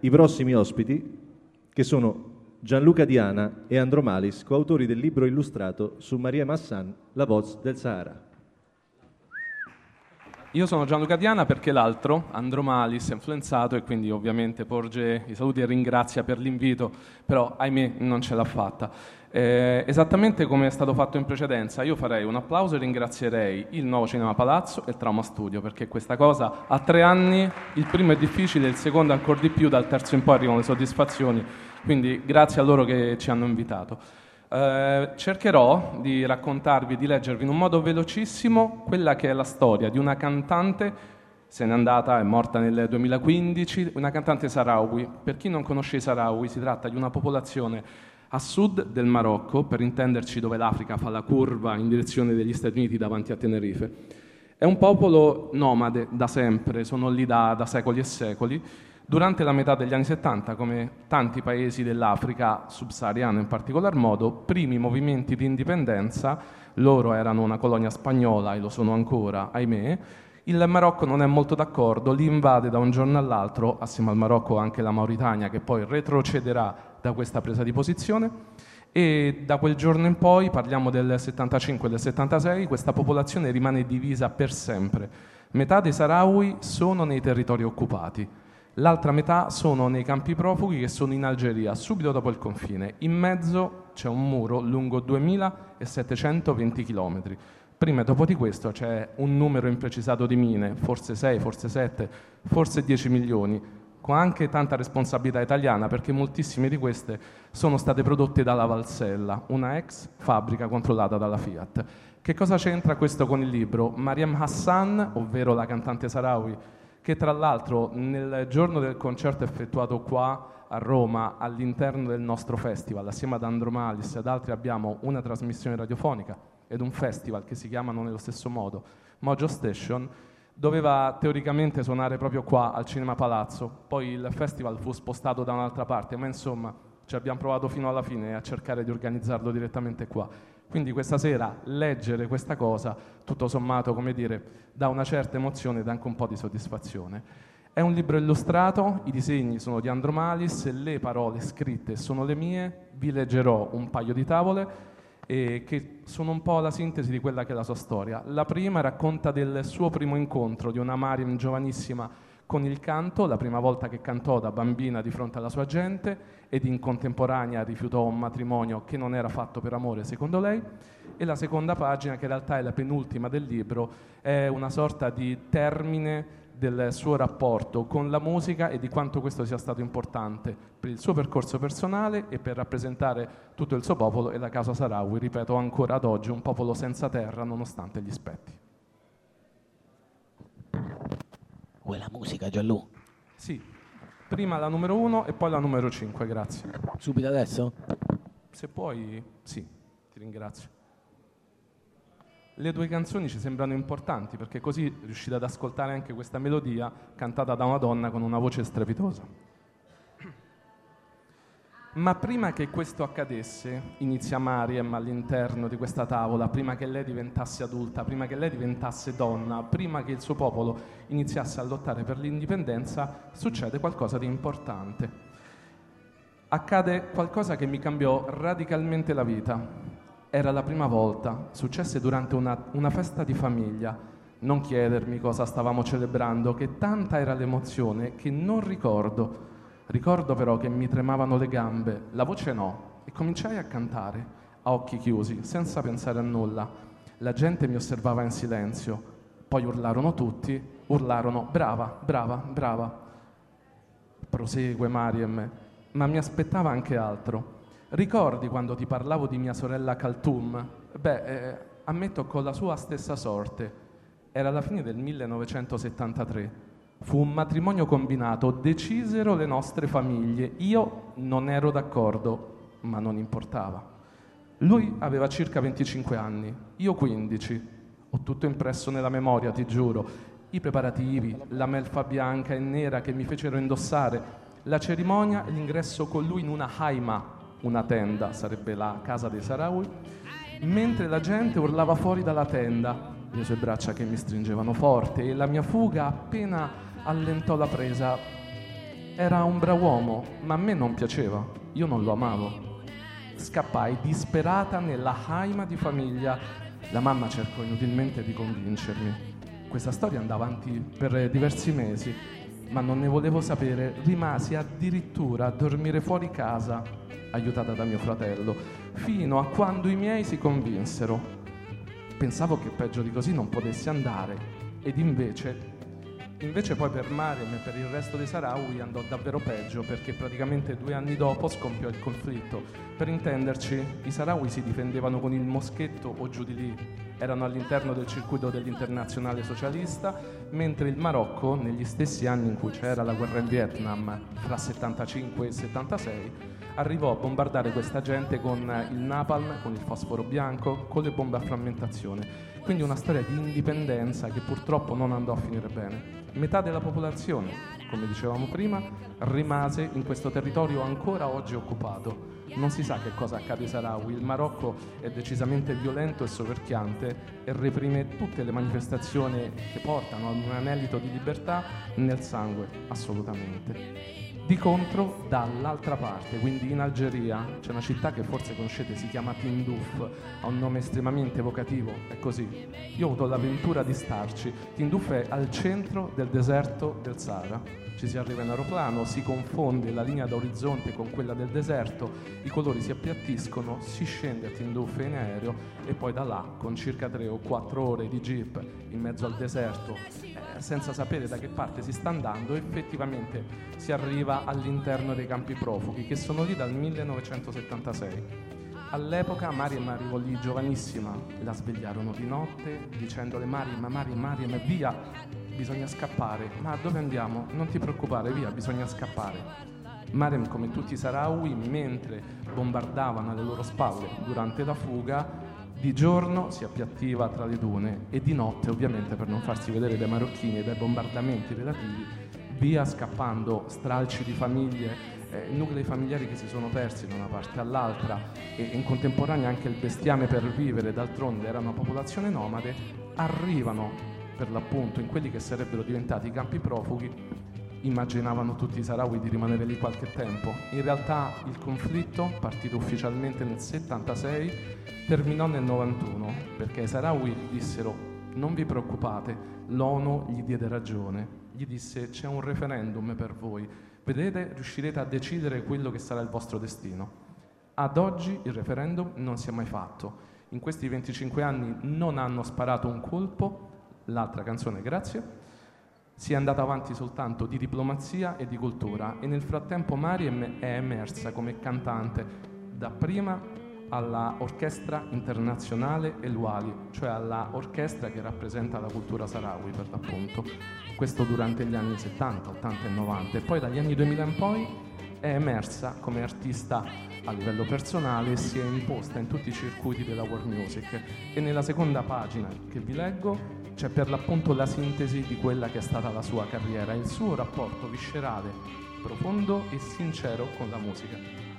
i prossimi ospiti, che sono Gianluca Diana e Andromalis, coautori del libro illustrato su Maria Massan, La voz del Sahara. Io sono Gianluca Diana perché l'altro, Andromalis, è influenzato e quindi ovviamente porge i saluti e ringrazia per l'invito, però ahimè non ce l'ha fatta. Esattamente come è stato fatto in precedenza, io farei un applauso e ringrazierei il Nuovo Cinema Palazzo e il Trauma Studio, perché questa cosa a 3 anni, il primo è difficile, il secondo ancora di più, dal terzo in poi arrivano le soddisfazioni, quindi grazie a loro che ci hanno invitato. Cercherò di raccontarvi e di leggervi in un modo velocissimo quella che è la storia di una cantante, se n'è andata, è morta nel 2015, una cantante saharawi. Per chi non conosce i saharawi, si tratta di una popolazione a sud del Marocco, per intenderci dove l'Africa fa la curva in direzione degli Stati Uniti davanti a Tenerife. È un popolo nomade da sempre, sono lì da secoli e secoli. Durante la metà degli anni 70, come tanti paesi dell'Africa subsahariana in particolar modo, primi movimenti di indipendenza, loro erano una colonia spagnola e lo sono ancora, ahimè, il Marocco non è molto d'accordo, li invade da un giorno all'altro, assieme al Marocco anche la Mauritania, che poi retrocederà da questa presa di posizione, e da quel giorno in poi, parliamo del 75 e del 76, questa popolazione rimane divisa per sempre. Metà dei Saharawi sono nei territori occupati. L'altra metà sono nei campi profughi che sono in Algeria, subito dopo il confine. In mezzo c'è un muro lungo 2720 km. Prima e dopo di questo c'è un numero imprecisato di mine, forse 6, forse 7, forse 10 milioni, con anche tanta responsabilità italiana, perché moltissime di queste sono state prodotte dalla Valsella, una ex fabbrica controllata dalla Fiat. Che cosa c'entra questo con il libro? Mariam Hassan, ovvero la cantante saharawi, che tra l'altro nel giorno del concerto effettuato qua a Roma, all'interno del nostro festival, assieme ad Andromalis e ad altri abbiamo una trasmissione radiofonica ed un festival che si chiamano nello stesso modo Mojo Station, doveva teoricamente suonare proprio qua al Cinema Palazzo, poi il festival fu spostato da un'altra parte, ma insomma ci abbiamo provato fino alla fine a cercare di organizzarlo direttamente qua. Quindi questa sera leggere questa cosa, tutto sommato, come dire, dà una certa emozione ed anche un po' di soddisfazione. È un libro illustrato, i disegni sono di Andromalis, le parole scritte sono le mie, vi leggerò un paio di tavole che sono un po' la sintesi di quella che è la sua storia. La prima racconta del suo primo incontro di una Mariam giovanissima con il canto, la prima volta che cantò da bambina di fronte alla sua gente ed in contemporanea rifiutò un matrimonio che non era fatto per amore secondo lei, e la seconda pagina, che in realtà è la penultima del libro, è una sorta di termine del suo rapporto con la musica e di quanto questo sia stato importante per il suo percorso personale e per rappresentare tutto il suo popolo e la causa Saharawi, ripeto ancora ad oggi, un popolo senza terra nonostante gli spetti. Vuoi la musica, Gianlu? Sì, prima la numero 1 e poi la numero 5, grazie. Subito adesso? Se puoi, sì, ti ringrazio. Le due canzoni ci sembrano importanti perché così riuscite ad ascoltare anche questa melodia cantata da una donna con una voce strepitosa. Ma prima che questo accadesse, inizia Mariam all'interno di questa tavola, prima che lei diventasse adulta, prima che lei diventasse donna, prima che il suo popolo iniziasse a lottare per l'indipendenza, succede qualcosa di importante. Accade qualcosa che mi cambiò radicalmente la vita. Era la prima volta, successe durante una festa di famiglia. Non chiedermi cosa stavamo celebrando, che tanta era l'emozione che non ricordo. Ricordo però che mi tremavano le gambe, la voce no, e cominciai a cantare, a occhi chiusi, senza pensare a nulla. La gente mi osservava in silenzio, poi urlarono tutti, urlarono brava, brava, brava. Prosegue Mariam, ma mi aspettava anche altro. Ricordi quando ti parlavo di mia sorella Kaltum? A me toccò la sua stessa sorte. Era la fine del 1973. Fu un matrimonio combinato, decisero le nostre famiglie. Io non ero d'accordo, ma non importava. Lui aveva circa 25 anni, io 15. Ho tutto impresso nella memoria, ti giuro. I preparativi, la melfa bianca e nera che mi fecero indossare, la cerimonia e l'ingresso con lui in una haima, una tenda, sarebbe la casa dei Saharawi, mentre la gente urlava fuori dalla tenda, le sue braccia che mi stringevano forte e la mia fuga appena allentò la presa. Era un brav'uomo, ma a me non piaceva, io non lo amavo. Scappai disperata nella haima di famiglia. La mamma cercò inutilmente di convincermi. Questa storia andava avanti per diversi mesi, ma non ne volevo sapere. Rimasi addirittura a dormire fuori casa, aiutata da mio fratello, fino a quando i miei si convinsero. Pensavo che peggio di così non potessi andare, ed invece poi per Mariam e per il resto dei Sahrawi andò davvero peggio, perché praticamente 2 anni dopo scoppiò il conflitto. Per intenderci, i Sahrawi si difendevano con il moschetto o giù di lì, erano all'interno del circuito dell'Internazionale Socialista, mentre il Marocco, negli stessi anni in cui c'era la guerra in Vietnam, fra 75 e 76, arrivò a bombardare questa gente con il napalm, con il fosforo bianco, con le bombe a frammentazione. Quindi una storia di indipendenza che purtroppo non andò a finire bene. Metà della popolazione, come dicevamo prima, rimase in questo territorio ancora oggi occupato. Non si sa che cosa accade ai Sahrawi. Il Marocco è decisamente violento e soverchiante e reprime tutte le manifestazioni che portano ad un anelito di libertà nel sangue, assolutamente. Di contro, dall'altra parte, quindi in Algeria, c'è una città che forse conoscete, si chiama Tindouf, ha un nome estremamente evocativo, è così. Io ho avuto l'avventura di starci. Tindouf è al centro del deserto del Sahara. Ci si arriva in aeroplano, si confonde la linea d'orizzonte con quella del deserto, i colori si appiattiscono, si scende a Tindouf in aereo e poi da là, con circa 3 o 4 ore di jeep in mezzo al deserto, senza sapere da che parte si sta andando, effettivamente si arriva all'interno dei campi profughi, che sono lì dal 1976. All'epoca Mariam arrivò lì giovanissima, la svegliarono di notte dicendole: Mariam, via, bisogna scappare. Ma dove andiamo? Non ti preoccupare, via, bisogna scappare. Mariam, come tutti i Sahrawi, mentre bombardavano alle loro spalle durante la fuga, di giorno si appiattiva tra le dune e di notte, ovviamente per non farsi vedere dai marocchini e dai bombardamenti relativi, via scappando, stralci di famiglie, nuclei familiari che si sono persi da una parte all'altra e in contemporanea anche il bestiame per vivere, d'altronde era una popolazione nomade, arrivano per l'appunto in quelli che sarebbero diventati i campi profughi. Immaginavano tutti i Sahrawi di rimanere lì qualche tempo. In realtà il conflitto, partito ufficialmente nel 76, terminò nel 91, perché i Sahrawi dissero: non vi preoccupate, l'ONU gli diede ragione, gli disse: c'è un referendum per voi, vedete, riuscirete a decidere quello che sarà il vostro destino. Ad oggi il referendum non si è mai fatto. In questi 25 anni non hanno sparato un colpo, l'altra canzone grazie. Si è andata avanti soltanto di diplomazia e di cultura e nel frattempo Mariam è emersa come cantante dapprima alla Orchestra Internazionale El Wali, cioè alla orchestra che rappresenta la cultura Sahrawi per l'appunto. Questo durante gli anni 70, 80 e 90 e poi dagli anni 2000 in poi è emersa come artista a livello personale e si è imposta in tutti i circuiti della world music. E nella seconda pagina che vi leggo c'è per l'appunto la sintesi di quella che è stata la sua carriera, il suo rapporto viscerale, profondo e sincero con la musica.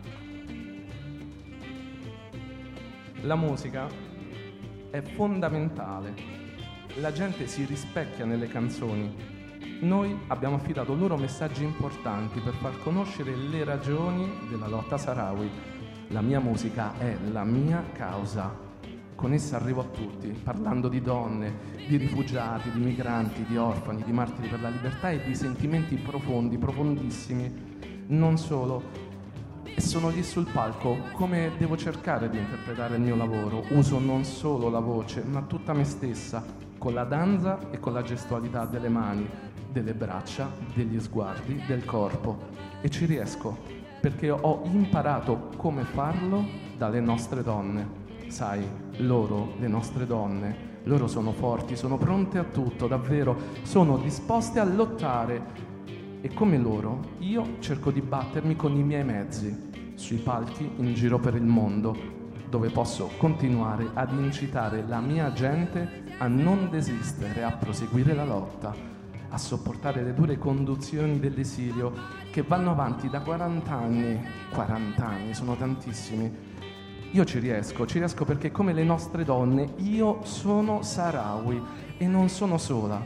La musica è fondamentale, la gente si rispecchia nelle canzoni. Noi abbiamo affidato loro messaggi importanti per far conoscere le ragioni della lotta Sahrawi. La mia musica è la mia causa. Con essa arrivo a tutti, parlando di donne, di rifugiati, di migranti, di orfani, di martiri per la libertà e di sentimenti profondi, profondissimi. Non solo, sono lì sul palco, come devo cercare di interpretare il mio lavoro. Uso non solo la voce, ma tutta me stessa, con la danza e con la gestualità delle mani, delle braccia, degli sguardi, del corpo. E ci riesco, perché ho imparato come farlo dalle nostre donne. Sai, loro, le nostre donne, loro sono forti, sono pronte a tutto, davvero, sono disposte a lottare. E come loro, io cerco di battermi con i miei mezzi, sui palchi in giro per il mondo, dove posso continuare ad incitare la mia gente a non desistere, a proseguire la lotta, a sopportare le dure condizioni dell'esilio che vanno avanti da 40 anni. 40 anni, sono tantissimi. Io ci riesco perché come le nostre donne io sono Sahrawi e non sono sola.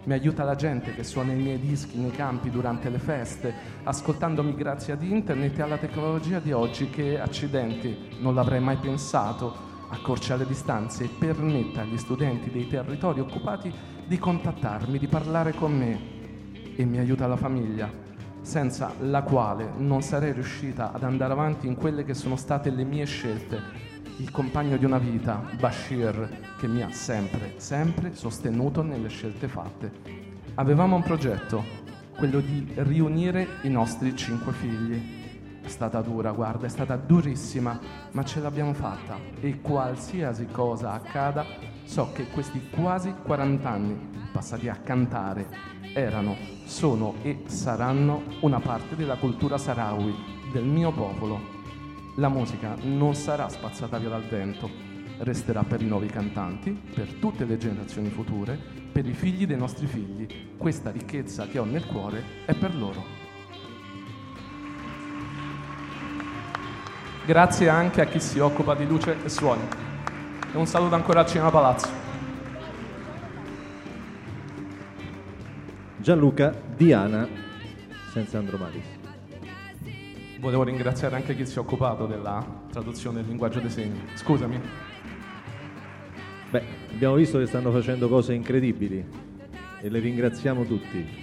mi aiuta la gente che suona i miei dischi nei campi durante le feste, ascoltandomi grazie ad internet e alla tecnologia di oggi che, accidenti, non l'avrei mai pensato, accorcia le distanze e permetta agli studenti dei territori occupati di contattarmi, di parlare con me, e mi aiuta la famiglia, senza la quale non sarei riuscita ad andare avanti in quelle che sono state le mie scelte. Il compagno di una vita, Bashir, che mi ha sempre sostenuto nelle scelte fatte. Avevamo un progetto, quello di riunire i nostri 5 figli. È stata dura, guarda, è stata durissima, ma ce l'abbiamo fatta. E qualsiasi cosa accada, so che questi quasi 40 anni passati a cantare erano, sono e saranno una parte della cultura sahrawi, del mio popolo. La musica non sarà spazzata via dal vento, resterà per i nuovi cantanti, per tutte le generazioni future, per i figli dei nostri figli. Questa ricchezza che ho nel cuore è per loro. Grazie anche a chi si occupa di luce e suoni. E un saluto ancora al Cinema Palazzo. Gianluca Diana, senza Andromalis. Volevo ringraziare anche chi si è occupato della traduzione del linguaggio dei segni. Scusami. Beh, abbiamo visto che stanno facendo cose incredibili e le ringraziamo tutti.